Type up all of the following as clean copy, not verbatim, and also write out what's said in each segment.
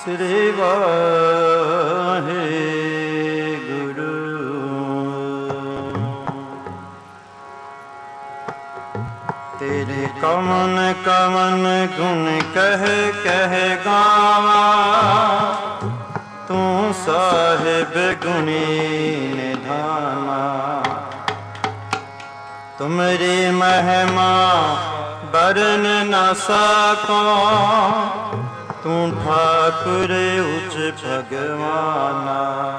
श्री वाहे गुरु। तेरे कवन कवन गुण कह कह गावा, तू साहिब गुणी निधाना। तुमरी महिमा बरन न सको, तू ठाकुर उच्च भगवाना।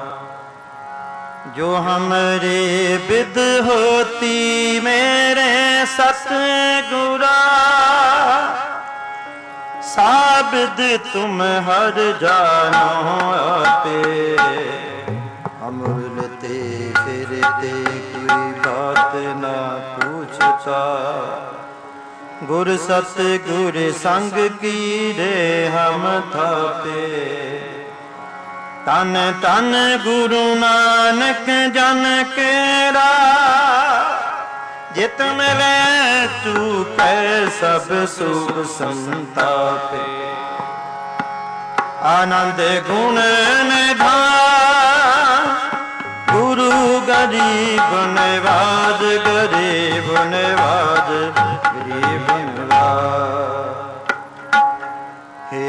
जो हमरे विद होती मेरे सतगुरा, साबिद तुम हर जानो आपे। अमूलते फिरते कोई बात न पूछता, गुर सत गुर संग की रे हम थापे। तन तन गुरु नानक जन केरा, जित मिले चूके सब सुख संतापे। आनंद गुण निधान, गुरु गरीब नवाज, गरीब नवाज, गरीब नवाज। हे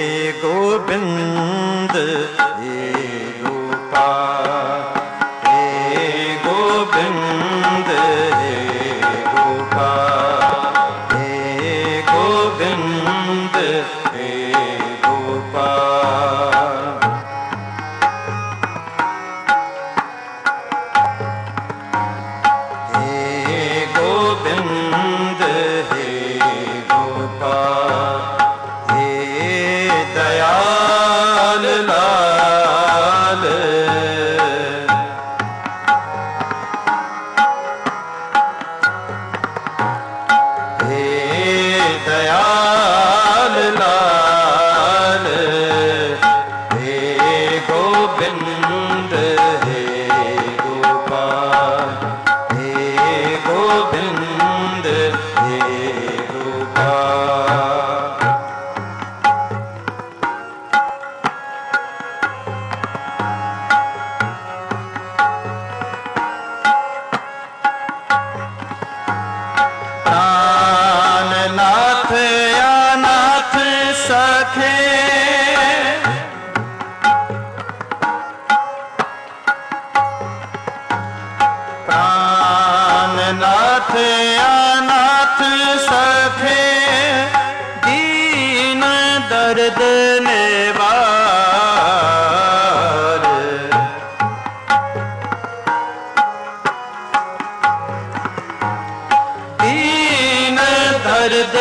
गोविंद हे गोपाल, हे गोविंद हे गोपाल, हे गोविंद हे गोपाल। हे गोविंद हे गोपाल, हे दयाल लाल। हे दयाल लाल, हे गोविंद हे गोपाल, हे गोविंद हे गोपाल। प्राणनाथ अनाथ सखे, प्राणनाथ अनाथ सखे, दीन दर्द निवार। दीन दर्द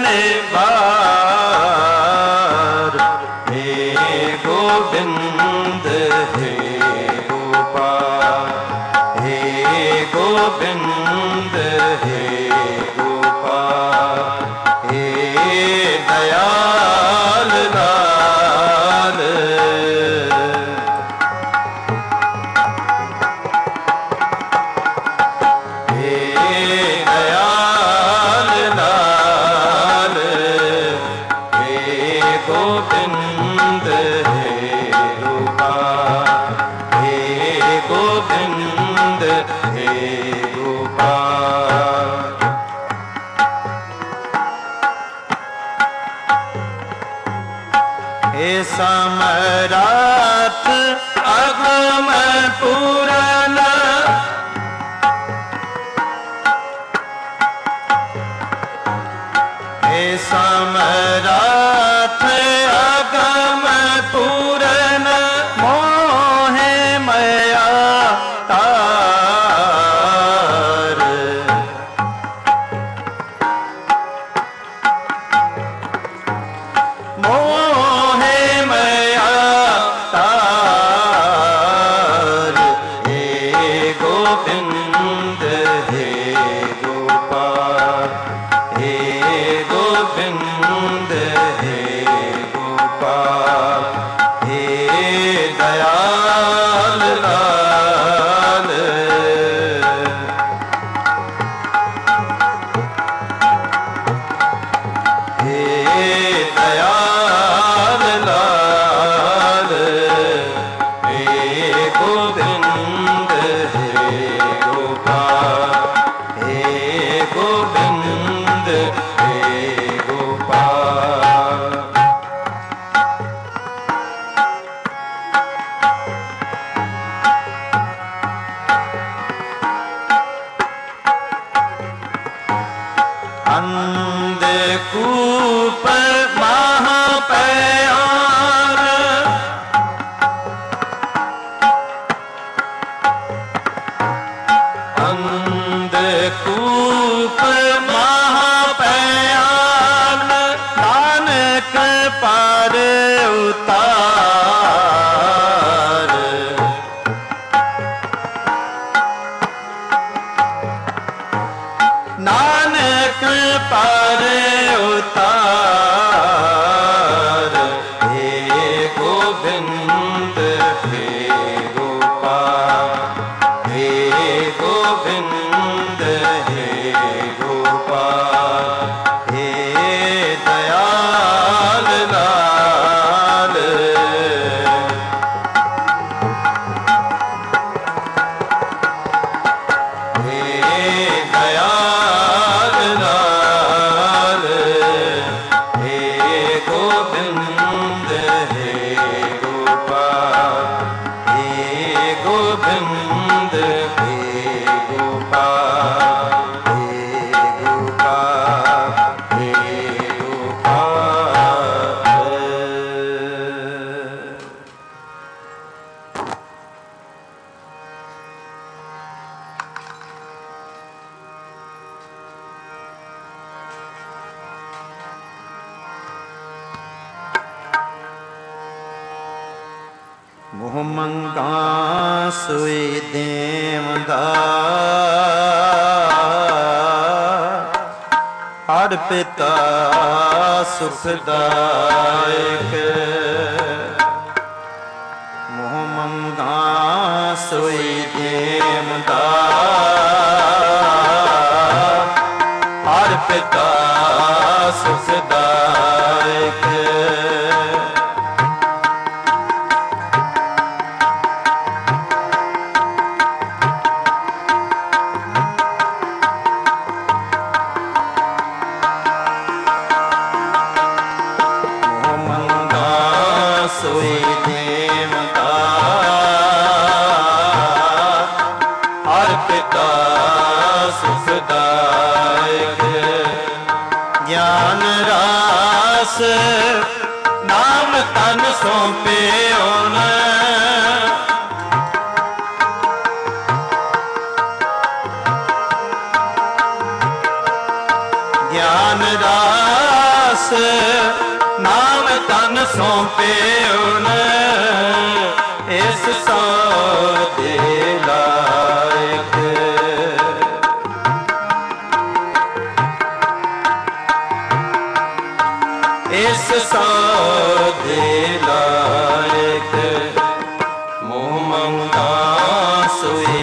निवार। हे गोविंद हे गोपाल, हे गोविंद हे गोपाल, हे दयाल लाल। हे दयाल लाल, हे गोविंद हे गोपाल, हे गोविंद हे गोपाल। हे समराथ अगम पूरन, हे समराथ अगम पूरन, मोहे मया तार। मोहे मया तार। हे गोविंद हे गोपाल, हे गोविंद हे गोपाल, हे दयाल लाल। हे दयाल पार उतार, नानक पार उतार, हे गोविंद हे गोपाल, हे गोविंद हे गोपाल, हे दयाल लाल, हे दयाल लाल, हे गोविंद हे गोपाल, हे गोविंद हे गोपाल, हे गोपाल, हे गोपाल। मोह मंगा सोई देवदार, हर पिता सुखदायक। मोह मंगा सोई देवदार, हर पिता सुखदायक। सोई देवदार, हर पिता सुखदायक। ज्ञान रास नाम तन सौंपे ओन, ज्ञान रास नाम तन सौंपे उन, इस सौदे लायक। इस सौदे लायक। मोह मंगा सोई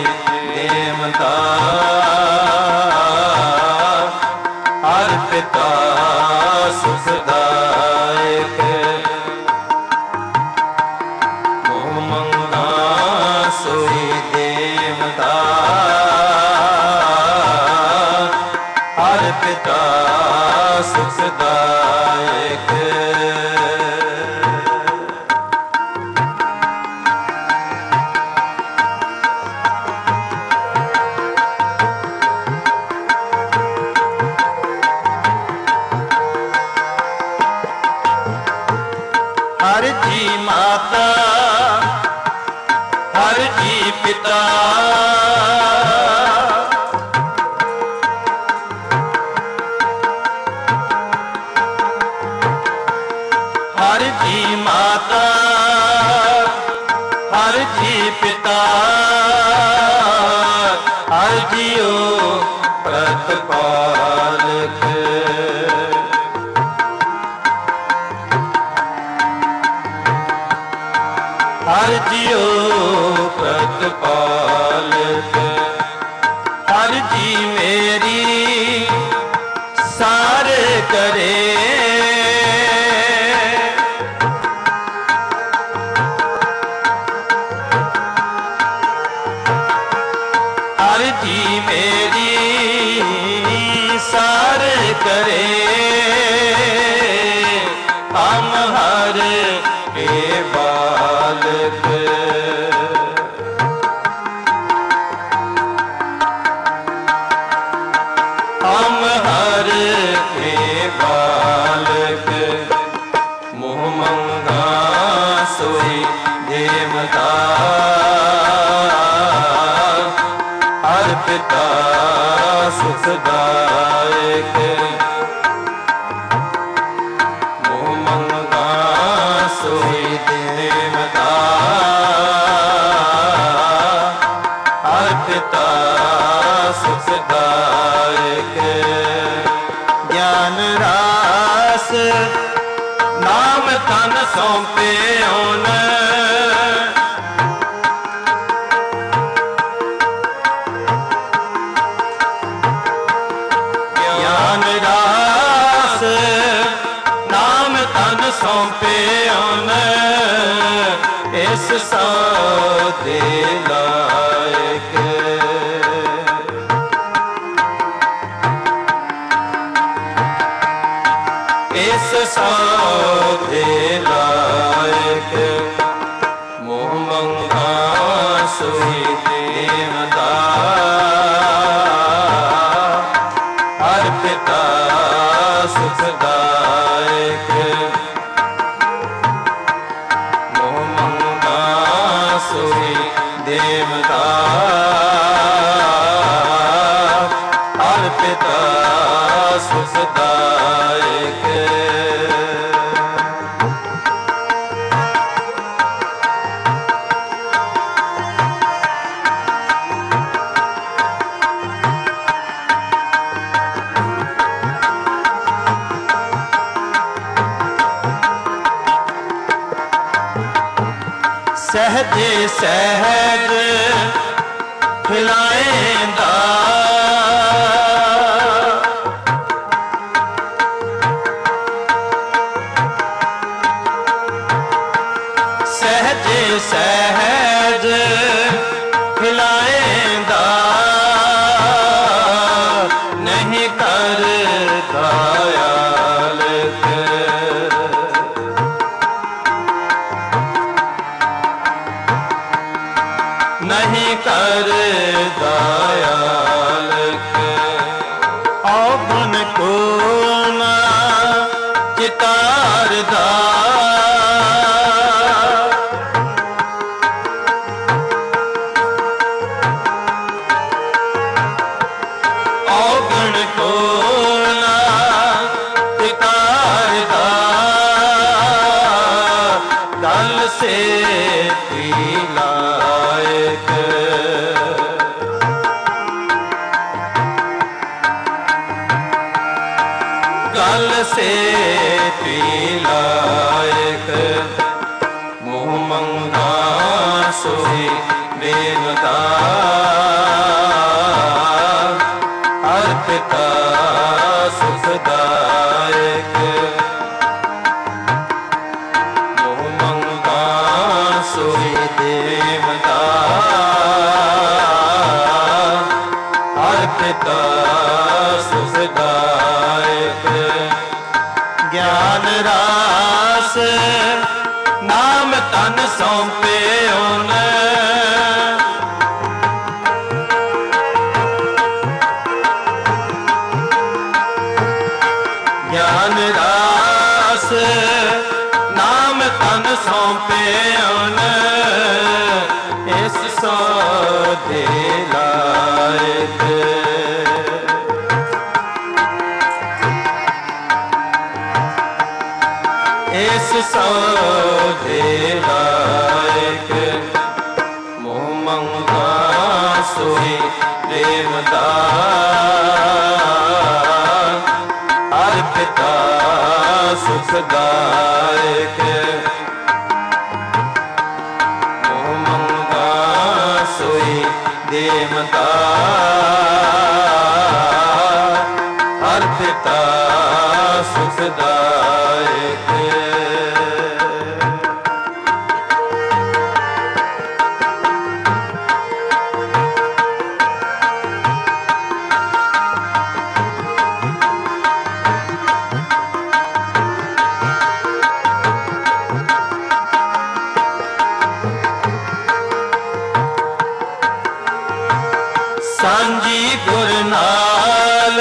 देवदार, हर पिता सुखदायक। मोह मंगा सोई देवदार, हर पिता सुखदायक। हर जी माता, हर जी पिता, हर जी माता, हर जी पिता, हर जियो प्रतिपालक। हर जियो प्रतिपालक। हर जी मेरी सार करे, हर जी मेरी सार करे। हम हर के बालक। हम हर के बालक। मोह मंगा सोई देवदार, हर पिता सुखदायक। मोह मंगा सौंपे ओन ज्ञान रास नाम तन सौंपे ओन इस साधे लायक इस साधे लायक मोह मंगा सोई देवता अर्पिता सुखदायक मोह मंगा सोई देवता अर्पिता सुखदायक सहजे सहज खिलाएंदा सहजे सहज खिलाएंदा नहीं कर दयालक नहीं कर दयालक औगुन को ना चितारदा औगुन को ना चितारदा दल से लायक गल से लायक मोह मंगा सोई देवता अर्पिता सुखदायक मोह मंगा सोई देवता अर्पिता सुखदायक ज्ञान रास नाम तन सौंपे ओन ज्ञान रास नाम तन सौंपे ओन इस साधे लायक इस साधे लायक मोह मंगा सोई देवता अर्पिता सुखदायक मोह मंगा सोई देवता अर्पिता सुखदायक सांझी गुर नाल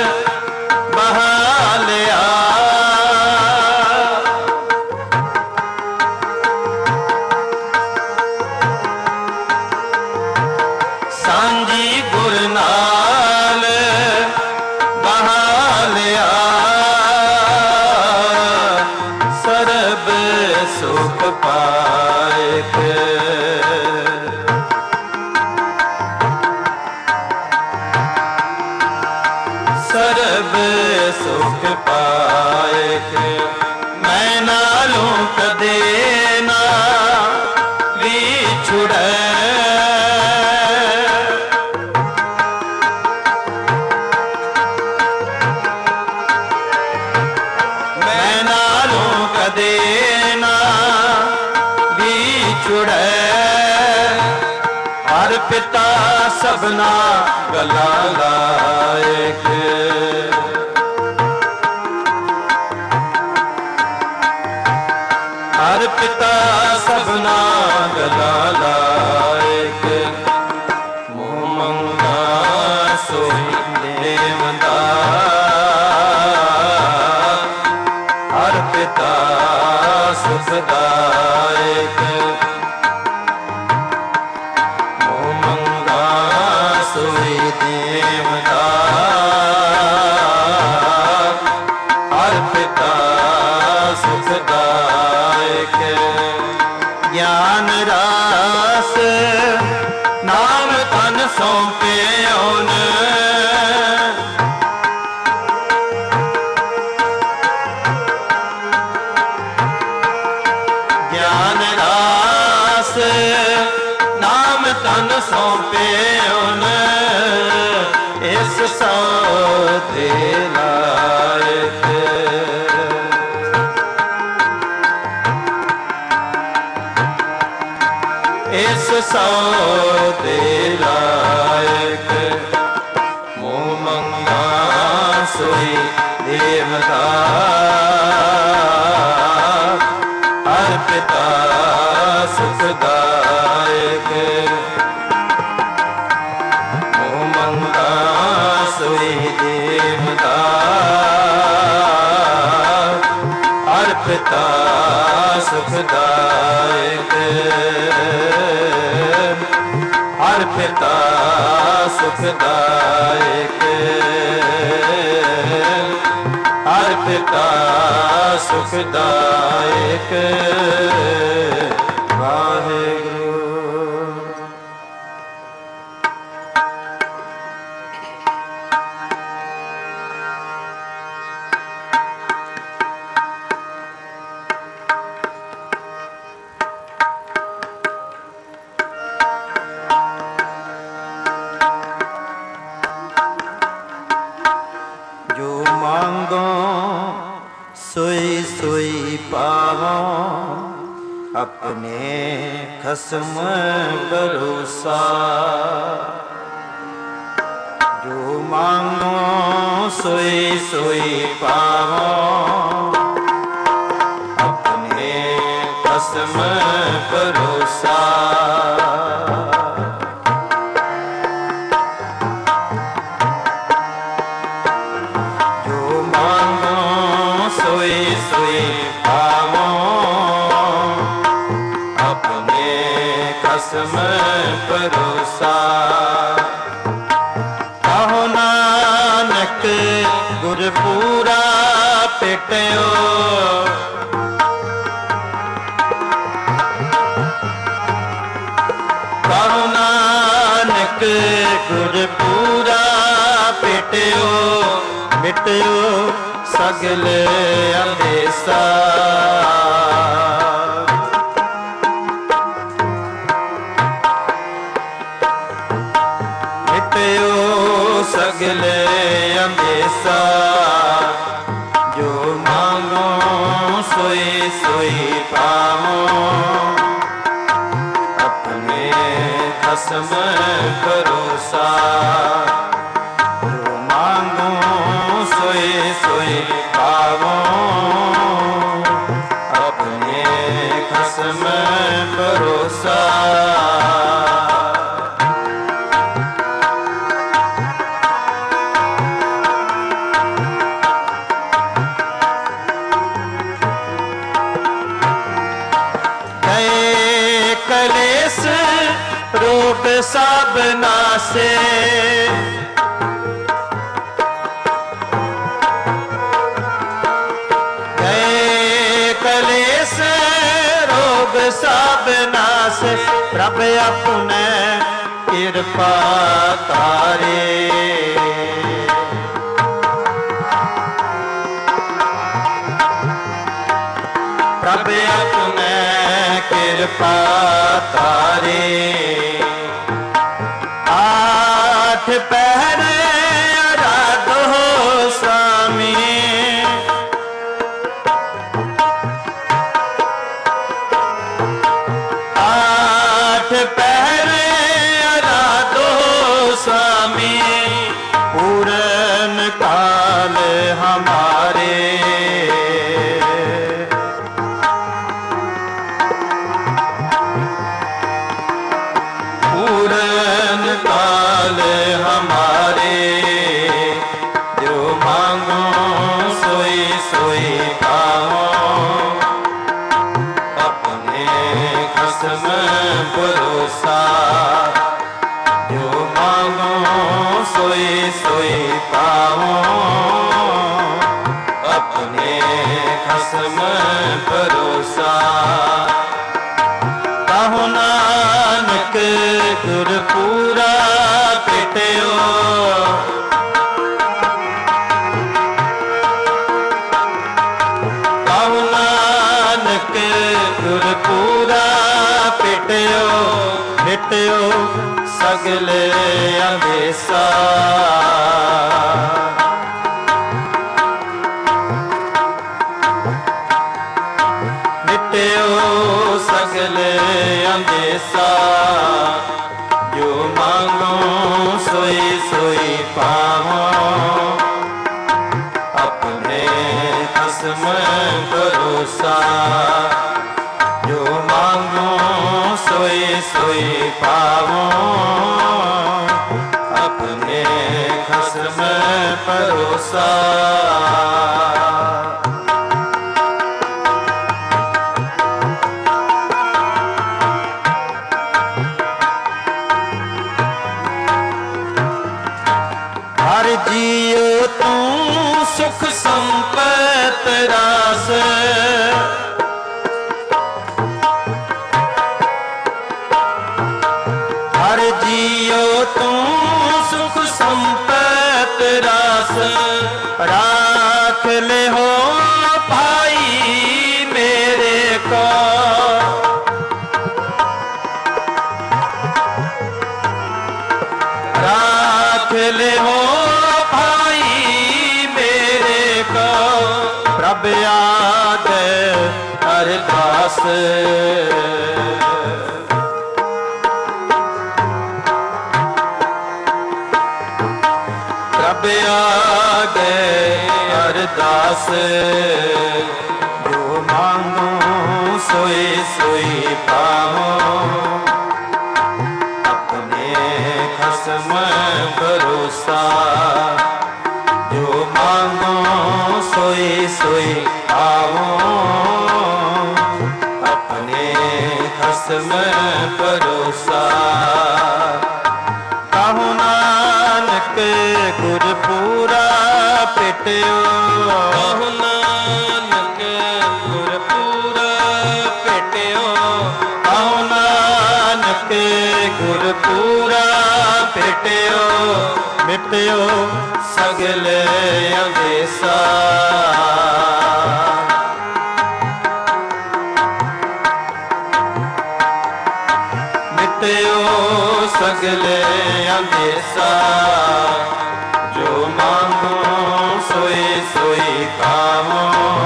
बहालिया सांझी गुर नाल बहालिया सरब सुख पायक सरब सुख पायक मैं नालों कदे पिता सबना गला लायक। हर पिता सबना गला लायक। मुँह मंगा सोई देवदार। हर पिता सुखदायक। मुँह मंगा सोई देवदार। हर पिता सुखदायक। ज्ञान रास नाम तन सौंपे उन। ज्ञान रास नाम तन सौंपे उन। इस सौदे लायक। इस सौदे लायक। मुँह मंगा सोई देवदार। हर पिता सुखदायक। मुँह मंगा सोई देवदार। हर पिता सुखदायक। हर पिता सुखदायक। हर पिता सुखदायक। वाहेगुरु। जो मांगो सोई सोई पावो। अपने खसम भरोसा। जो मांगो सोई सोई पावो। अपने खसम भरोसा। सोई सोई पावो। अपने खसम भरोसा। कहो नानक गुर पूरा पिटयो। कहो नानक गुर पूरा पिटयो। मिटयो सगले अंदेसा। मिटयो सगले अंदेसा। जो मांगो सोई सोई पावो। अपने खसम भरोसा। जो मांगो सोई सोई पावो। अपने खसम भरोसा। गए कलेस रोग सब नासे। कलेस रोग सब नास। प्रभ अपने कृपा तारे। प्रभ अपने कृपा तारे। आठ पहर आराधो स्वामी। आठ पहर खसम भरोसा। जो मांगो सोई सोई पाओ, अपने खसम भरोसा। कहो नानक गुर पूरा पिटियो, कहो नानक गुर पूरा पिटियो, मिटियो सगले अंदेसा। मिटियो सगले अंदेसा। जो मांगो सोई सोई पाओ, अपने खसम भरोसा। जो मांगो सोई सोई पाओ, अपने खसम भरोसा। हर जियो तू सुख संपत रास, हर जियो तू सुख संपत रास। राख ले हो भाई मेरे को, राख ले हो प्रभ आगे अरदास। प्रभ आगे अरदास। जो मांगो सोई सोई पाओ, अपने खसम भरोसा। जो मांगो सोई सोई पाओ, अपने खसम भरोसा। कहो नानक गुर पूरा पिटियो, कहो नानक गुर पूरा पिटियो, कहो नानक गुर पूरा पिटियो, मिटियो सगले अंदेसा। मिटियो सगले अंदेसा। जो मांगो सोई सोई पाओ,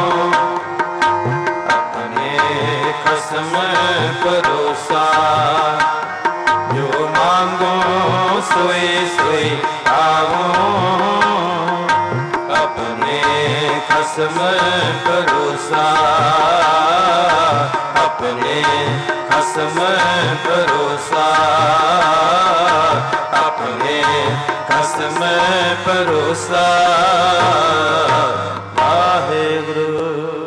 अपने खसम भरोसा। जो मांगो सोई सोई पाओ, अपने खसम भरोसा। अपने खसम भरोसा, अपने खसम भरोसा। वाहेगुरु।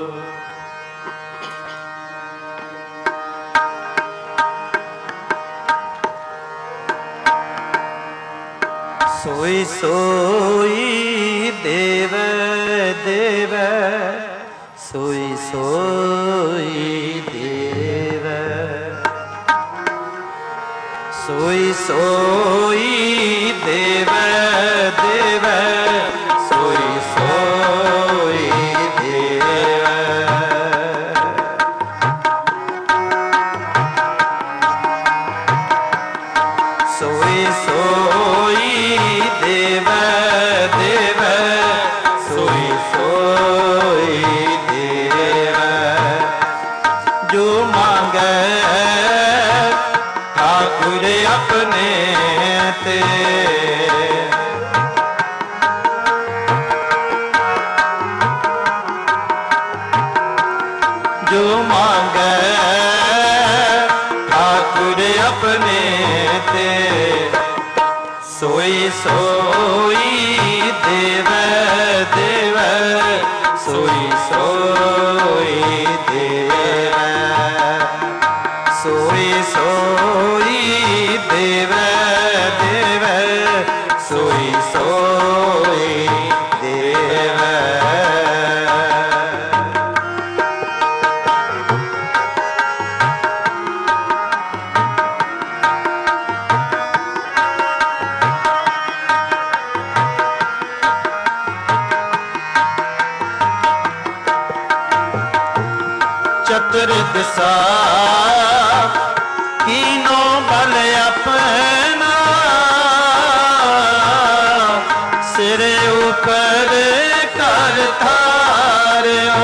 सोई सोई देव देव, सोई सोई देव। सोई सोई देव देव, सोई सोई देव। सोई सोई देव देव, सोई सोई देव। जो मांगे ठाकुर अपने ते, जो मांगे ठाकुर अपने ते। सोई सोई देव देव, सोई सोई देव। सोई दिशा कीनो बल अपना सिर ऊपर कर थारियो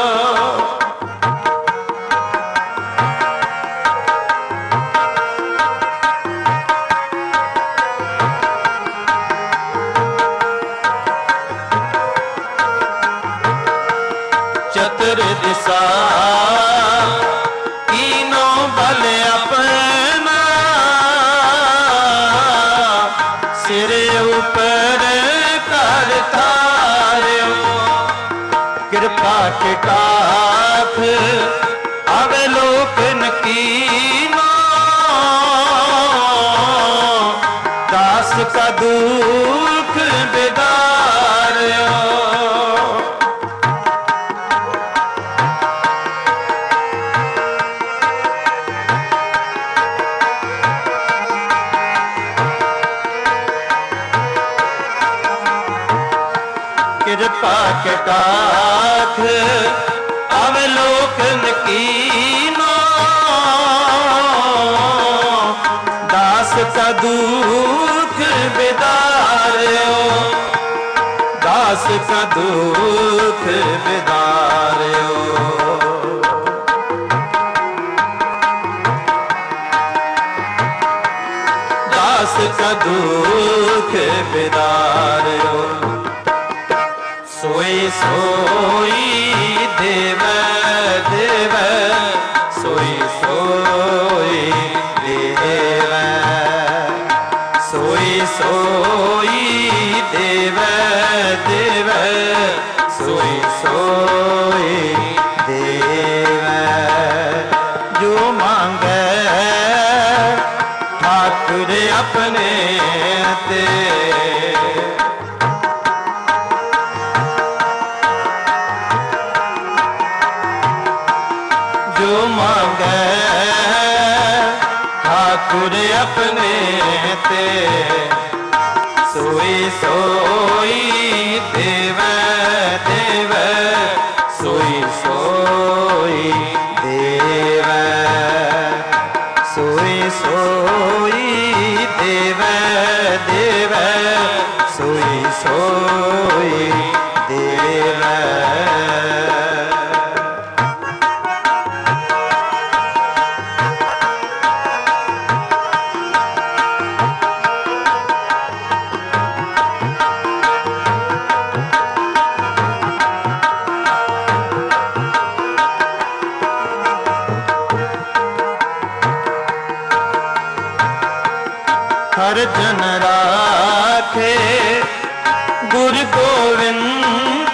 चतुर दिशा कीनो बल अपना सिर ऊपर कर थारियो कृपा के काख अवलोकन कीनो दास का दुख बिदारियो कृपा के काख अवलोकन कीनो दास का दुख बिदारियो दास का दुख बिदारियो दास का दुख बिदारियो सोई सोई देव देव सोई सोई देव सोई सोई देव देव सोई सोई देव जो मांगे ठाकुर अपने ते जो मांगे ठाकुर अपने ते सोई सोई देव देव सोई सोई देव सोई सोई देव देव सोई सोई देव हर जन राखे गुरु गोविंद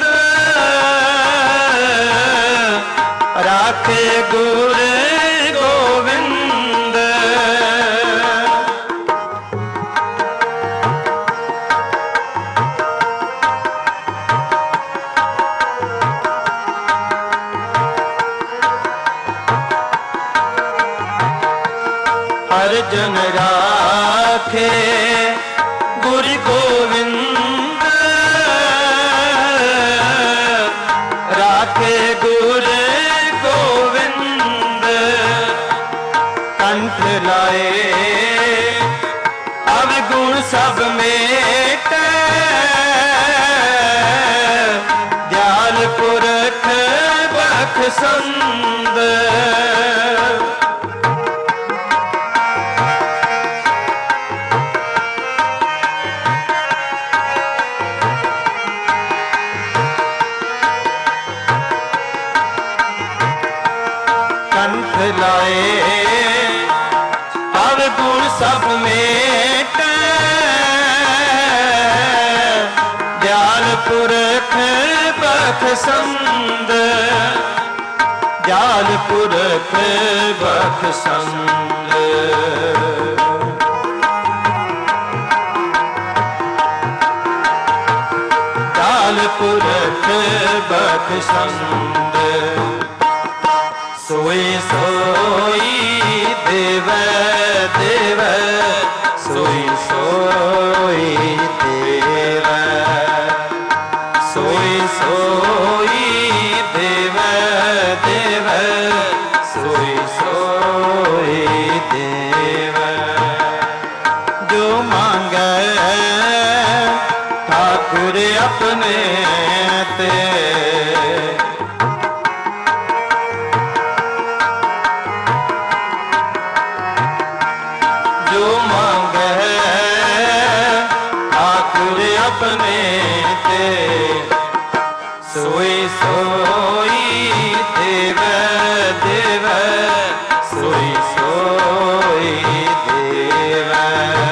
राखे गुरु गोविंद हर जन राखे गुरु गोविंद राखे गुरु गोविंद कंठ लाए अवगुण सब मेटे दयाल पुरख बख्शंद लाए अवगुण सब मेट दयाल पुरख बख्शंद दयाल पुरख बख्शंद दयाल पुरख बख्शंद सोई सोई देव देव सोई सोई देव सोई सोई देव देव अपने ते जो मांगे ठाकुर अपने ते सोई सोई देवे देवे सोई सोई देवे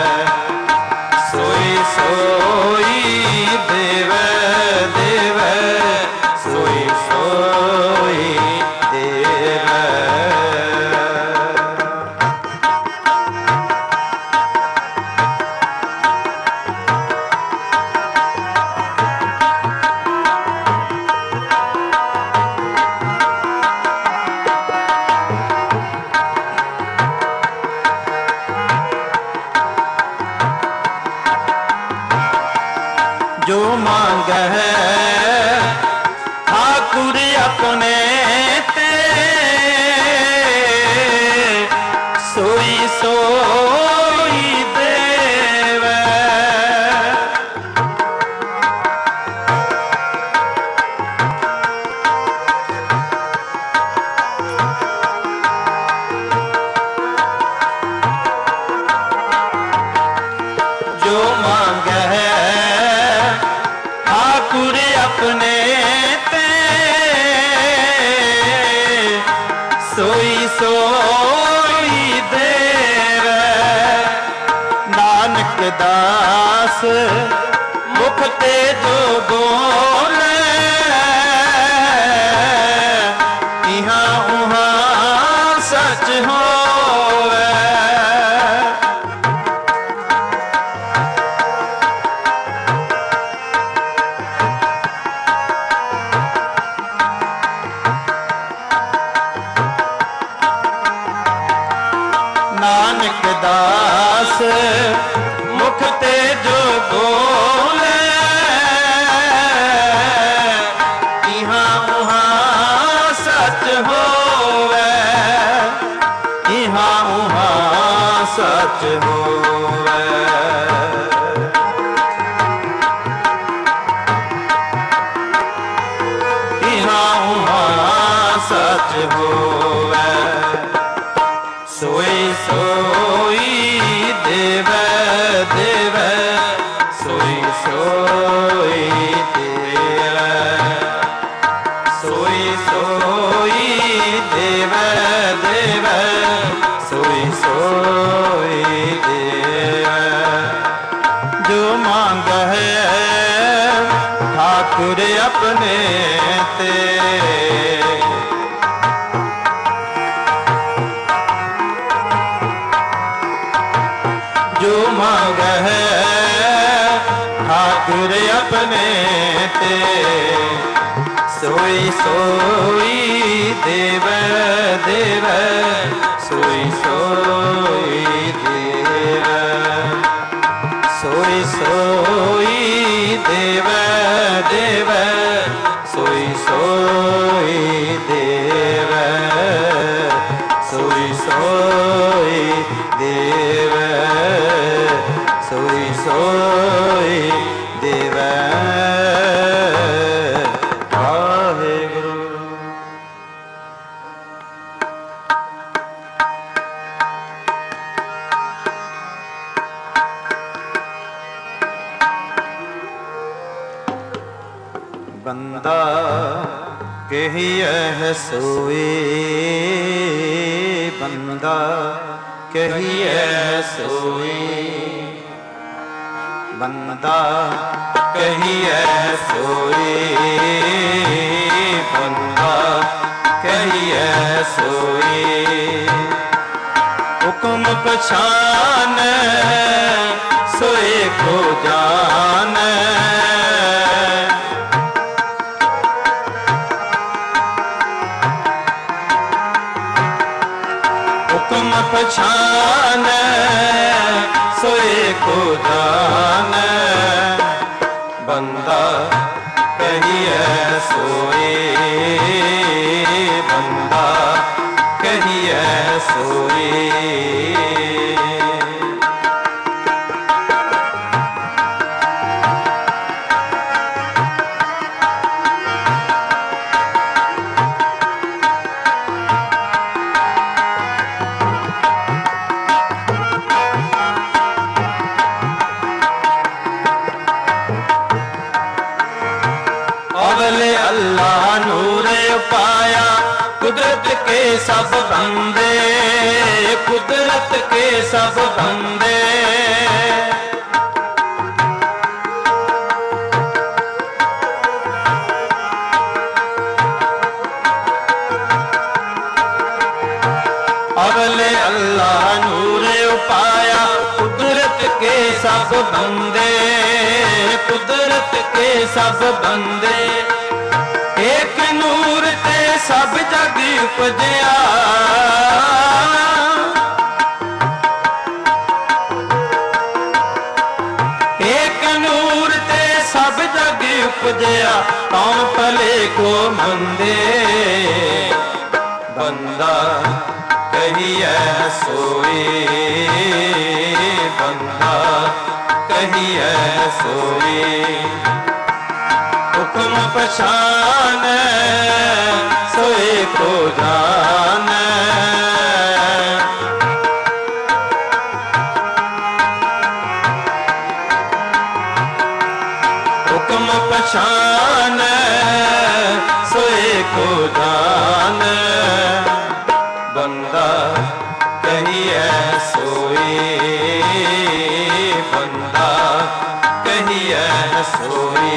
सोई सोई देवे देवे सोई सोई देवे जो मांगे ठाकुर अपने ते सोई सोई देवे जो मांगे ठाकुर अपने ते सोई सोई देवे नानक दास मुख ते जो बोले इहाँ उहाँ सच होवे नानक दास मुख ते जो बोले इहाँ उहाँ सच होवे इहाँ उहाँ सच होवे इहाँ उहाँ सच होवे सोई सोई देवे देवे सोई सोई देवे सोई सोई देवे देवे सोई सोई देवे जो मांगे ठाकुर अपने ते जो मांगे ठाकुर अपने ते सोई सोई देवे देवे सोई सोई देवे सोई सोई देवे देवे सोई सोई देवे सोई सोई देवे सोई सोई देवे वाहेगुरु। बंदा कहिए सोए बंदा कहिए सोए बंदा कहिए सोए बंदा कहिए सोए हुक्म पछान सोए को जान हुक्म पछान सोए को जान बंदा कहिए सोए बंदा कहिए सोए सब बंदे, कुदरत के सब बंदे। अवले अल्लाह नूरे उपाया, कुदरत के सब बंदे, कुदरत के सब बंदे। एक नूर ते सब जग उपजया, एक नूर ते सब जग उपजया। कौन भले को मंदे, बंदा कहिए सोए, बंदा कहिए सोए। हुक्म पछान सोए को जान, हुक्म पछान सोए को जान। बंदा कहिए सोए, बंदा कहिए सोए।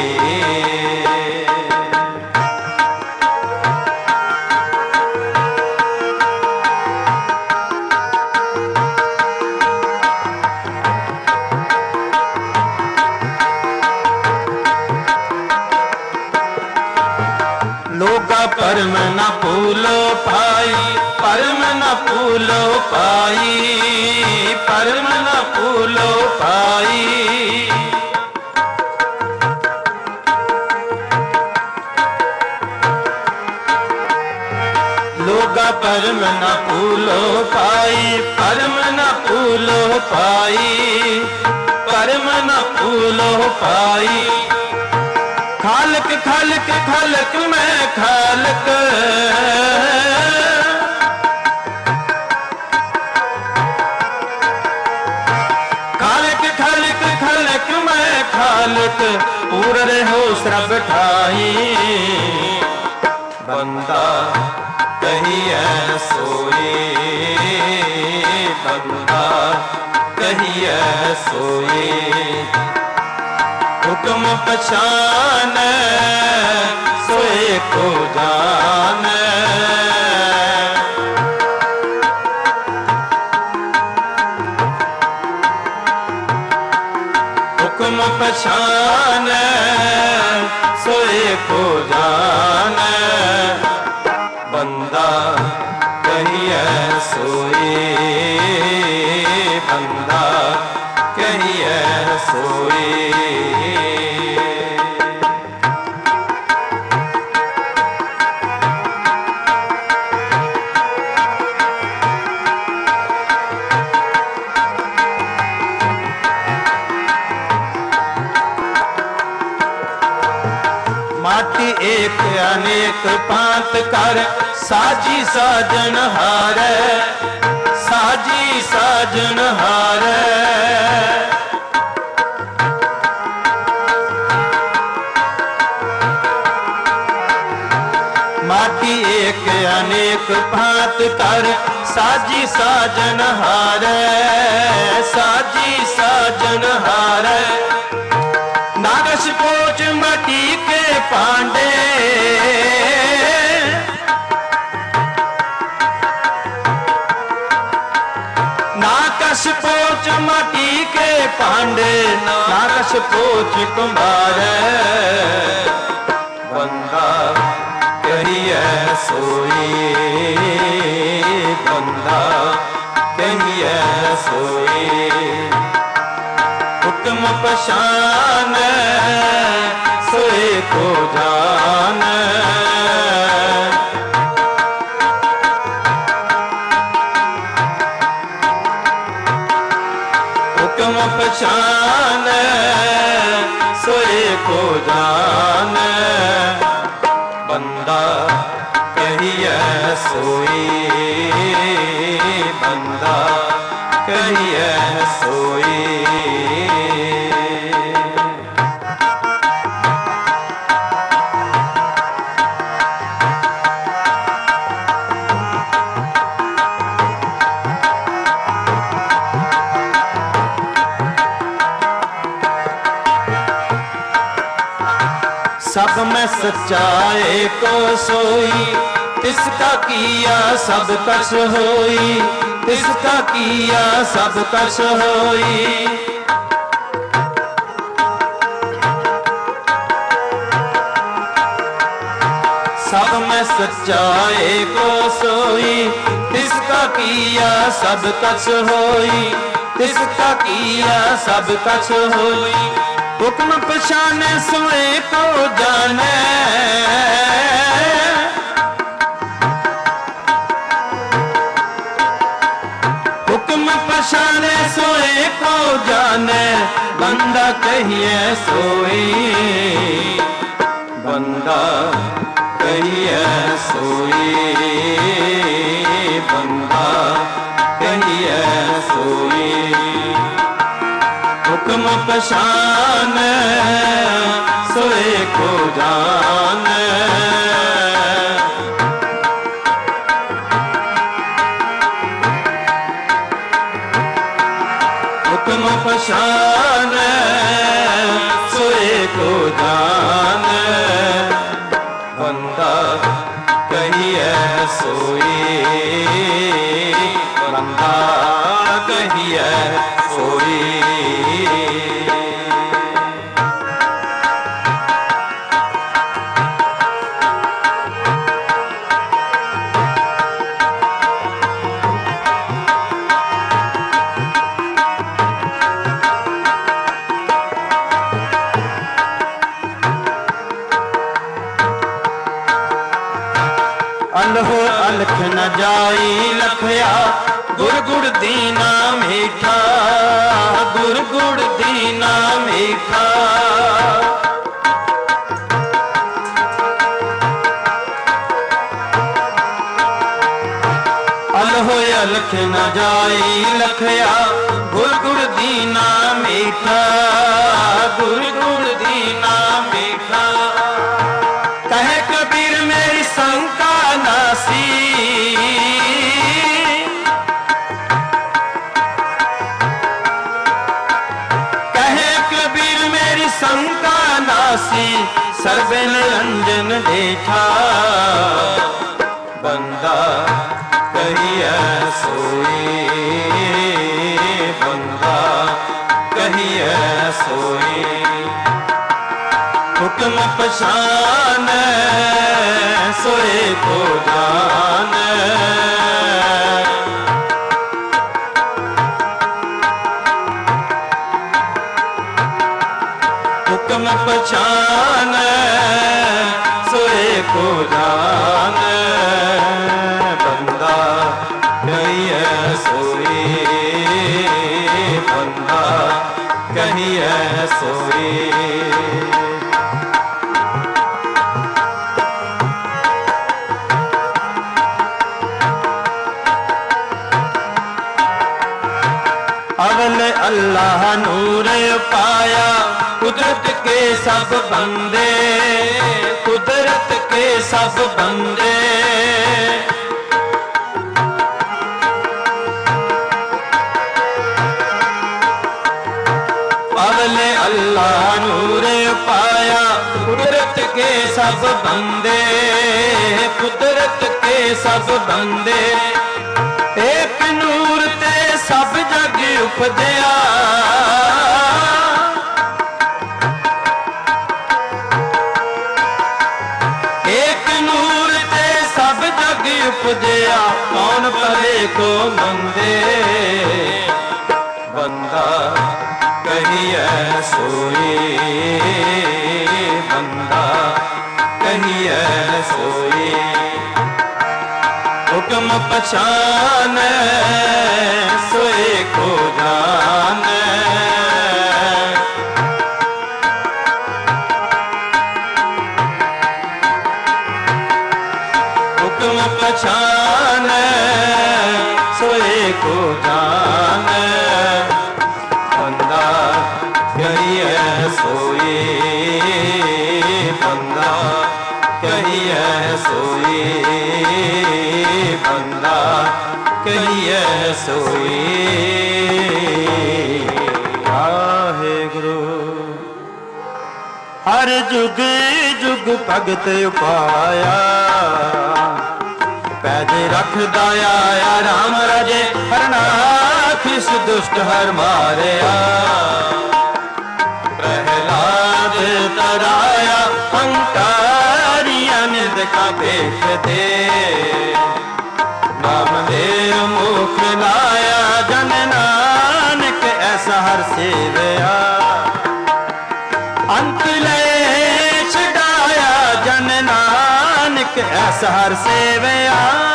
लोगा परम न भूलो पाई, परम न भूलो पाई, परम न भूलो पाई। लोगा परम न भूलो पाई, परम न भूलो पाई, परम न भूलो पाई। खालक खालक खालक मैं खालक, खालक खालक खालक मैं खालक। पूर रहो सब ठाई, बंदा कहिए सोए, बंदा कहिए सोए। हुक्म पछान सोए को जान, हुक्म पछान सोए को जान। बंदा कहिए सोए, बंदा कहिए सोए। माटी एक अनेक पांत कर, साजी साजन हारे, साजी साजन हारे। माटी एक अनेक भांत कर, साजी साजन हारे, साजी साजन हारे। नागस पोच माटी के पांडे, नागस पोच माटी के पांडे, नागस पोच कुंभारे। बंदा कहिए सोए, बंदा कहिए सोए। हुक्म पछान सोए को जान, हुक्म पछान सोए को जान। बंदा कहिए सोए, बंदा कहिए सोए। में सच्चाई को सोई, तिसका किया सब कछ होई, तिसका किया सब कछ होई। सब में सच्चाई को सोई, तिसका किया सब कछ होई, तिसका किया सब कछ होई। हुक्म पछाने सोए को जाने, हुक्म पछाने सोए को जाने, बंदा कहिए सोई, बंदा कहिए सोई, बंदा कहिए सोई। हुक्म पछान सोए को जान, हुक्म पछान सोए को जान, बंदा कहिए सोई, बंदा कहिए सोई। अलहो अलख न जाई लखया, गुर गुड़ दीना मीठा, गुर गुड़ दीना मीठा। अलहो अलख न जाई लखया, गुर गुड़ दीना मीठा, गुर गुड़ दीना मीठा। कहे कबीर मेरी शंका नासी, कहे कबीर मेरी शंका नासी, सर्वे निरंजन देखा, बंदा कहिए सोई, बंदा कहिए सोई। हुक्म पछान सोए को जान, हुक्म पछान सोए को जान, बंदा कहिए सोई, बंदा कहिए सोई। अवल अल्लाह नूर पाया, कुदरत के सब बंदे, कुदरत के सब बंदे। अवल अल्लाह नूर पाया, कुदरत के सब बंदे, कुदरत के सब बंदे। एक नूर ते सब जग उपजया, एक नूर ते सब जग उपजया। कौन भले को मंदे, बंदा कहिए सोई, बंदा कहिए सोई। हुक्म पछान सोए को जान, हुक्म पछान सोए को जान, बंदा कहिए सोई, बंदा कहिए सोई, बंदा कहिए सोई। वाहे गुरु हर जुग जुग भगत उपाया। पैज रखदा आया राम राजे हरनाथ इस दुष्ट हर मारिया। प्रहलाद तराया हंकारिया निद का पेश दे। नाम दे मुख लाया जन नानक ऐसा हर सेवया। अंत ले छड़ाया जन नानक ऐसा हर सेवया।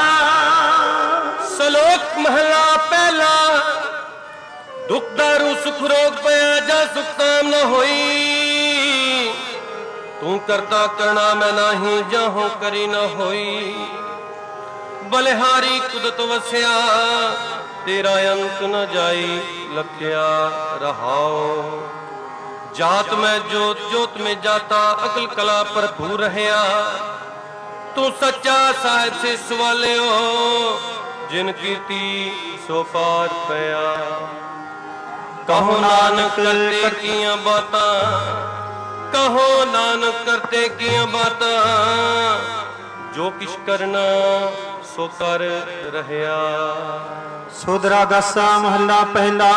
श्लोक महला पहला। दुख दारू सुख रोग पया जा सुख ताम न होई। तू करता करना मैं नाही जाहूं करी न होई। बलिहारी कुदत वस्या तेरा अंत न जाई लख्या रहाओ। जात में जोत जोत में जाता अकल कला भरपूर रहया। तू सच्चा साहिब से सवाले हो जिन कीर्ति सो पार पया। कहो नानक करते किया बातां। कहो नानक करते किया बातां। जो किश करना सो कर रहया। सोदरा दासा महला पहला।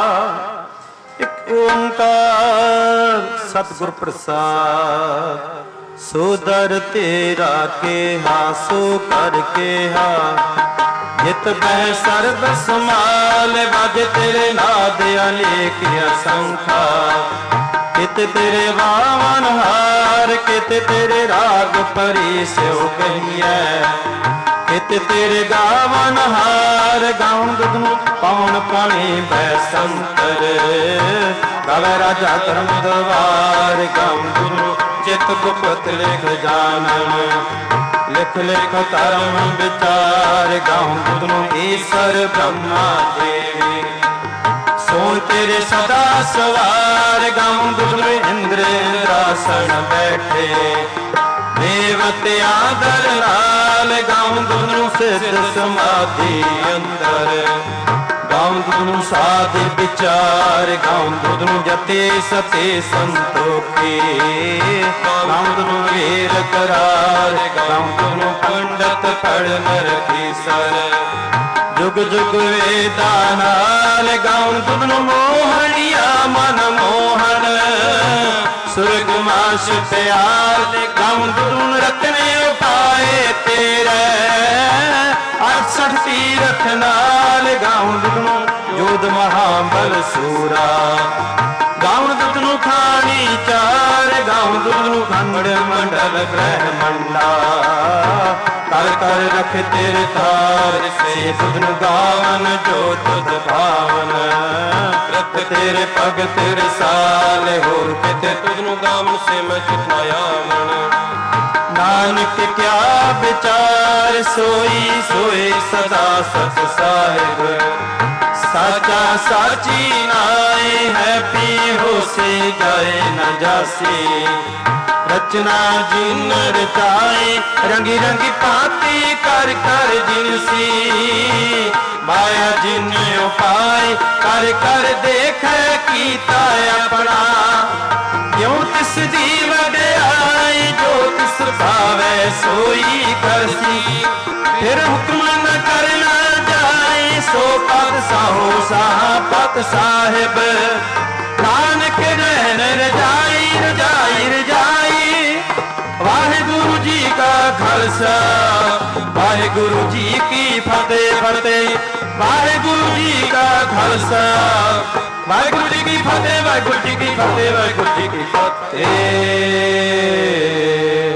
एक ओंकार सतगुर प्रसाद। सोदर तेरा केहा सो कर केहा। हित बह सर्ब समाल बज तेरे नाद अनेक असंखा। कित तेरे वावन हार कित तेरे राग परी स्यो कहिए। कित तेरे गावन हार गाउन दुधनु पवन पानी बैसंतर। गावे राजा धर्म दवार गाउन दुधनु चित गुप्त लिख जानन। लिख लिख धर्म विचार गाउन दुधनु ईश्वर ब्रह्मा देवी। सो तेरे सदा सवार गाउन दुधनु इंद्र इंद्रासन बैठे। देवते आदर नाल गाउं दुनु सिद्ध समाधि अंदर। गाउं दुनु साध विचार गाउं दुनु जते सते संतोखे। गाउं दुनु वीर करार गाउं दुनु पंडित पढ़ नर कीसर। जुग जुग वेदा नाल गाउं दुनु मोहनिया मन मोहन। सुरग माश प्यार गाउं दुनु रखने उपाए तेरे। 68 तीरथ नाल गाउं दुनु योध महाबल सूरा। गाउं दुनु खानी चार गाउं दुनु खंड मंडल ग्रह मंडा। कर कर रख तेरे तार से दुनु गावन जो तुद भावन। रख तेरे पग तेरे साल होर किते तुदनु गावन से मैं कितना यावन। नानक क्या विचार सोई सोई सदा सत साहिब। साचा साची नाए है पी हो से जाए न जासी। रचना जिन रचाए रंगी रंगी पाती कर कर जिनसी। माया जिन उपाय कर कर देख कीता अपना। क्यों तिस दी वड्याई जो तिस भावे सोई करसी। फिर हुक्म न करना जाए सो पद साहो साहा पद साहिब। नानक रहन रजाई रजाई रजाई। वाहिगुरु जी का खालसा वाहिगुरु जी की फतेह फतेह। वाहिगुरु जी का खालसा वाहिगुरु जी की फतेह वाहिगुरु जी की फतेह वाहिगुरु जी की फतेह।